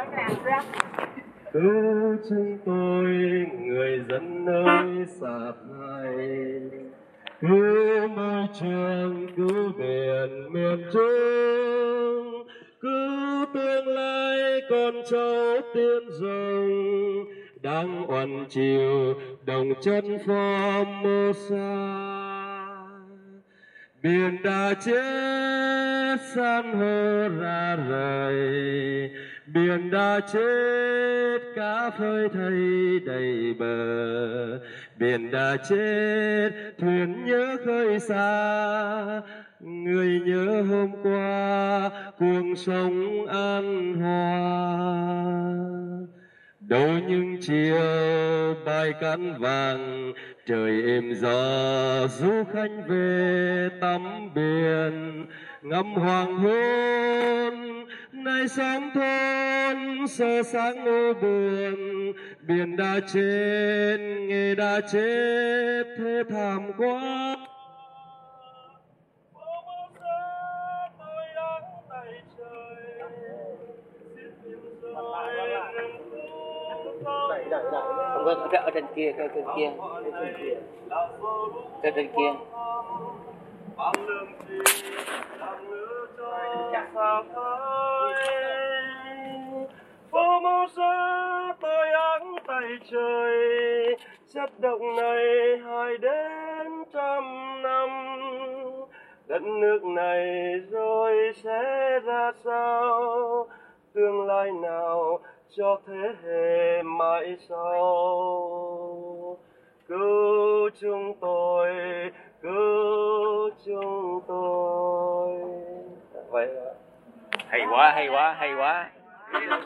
Cứu chúng tôi người dân nơi xa thải, cứu môi trường, cứu biển miền Trung, cứu tương lai con cháu tiên rồng đang oằn chiều đồng chân Formosa. Biển đã chết, san hô ra rời, biển đã chết, cá phơi thây đầy bờ. Biển đã chết, thuyền nhớ khơi xa, người nhớ hôm qua cuồng sông an hòa. Đâu những chiều bài cát vàng, trời êm gió du khách về tắm biển ngắm hoàng hôn. Nay xóm thôn sơ sáng ô buồn, biển đã chết, nghề đã chết, thế thảm quá. Tôi đang tay trời, xiết biển rồi không có ở trên kia, cái trên kia. Bao lương chi làm lửa cho xa khơi. Formosa tôi áng tay trời, chất động này 2 đến trăm năm. Đất nước này rồi sẽ ra sao, tương lai nào cho thế hệ mãi sau. Cứu chúng tôi, cứu chúng tôi. Vậy Hay quá.